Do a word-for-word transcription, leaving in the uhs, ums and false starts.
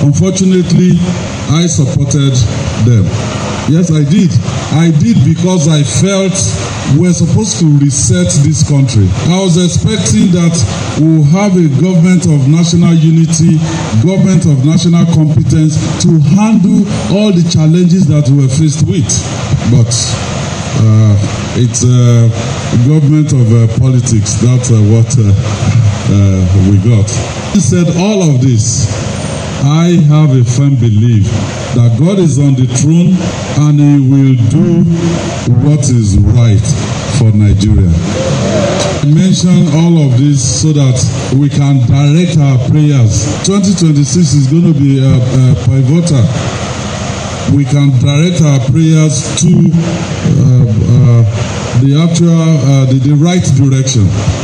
Unfortunately, I supported them. Yes, I did. I did because I felt we're supposed to reset this country. I was expecting that we'll have a government of national unity, government of national competence to handle all the challenges that we're faced with. But uh, it's a uh, government of uh, politics. That's uh, what uh, uh, we got. He said all of this. I have a firm belief that God is on the throne and He will do what is right for Nigeria. I mention all of this so that we can direct our prayers. twenty twenty-six is going to be a, a pivotal. We can direct our prayers to uh, uh, the actual, uh, the, the right direction.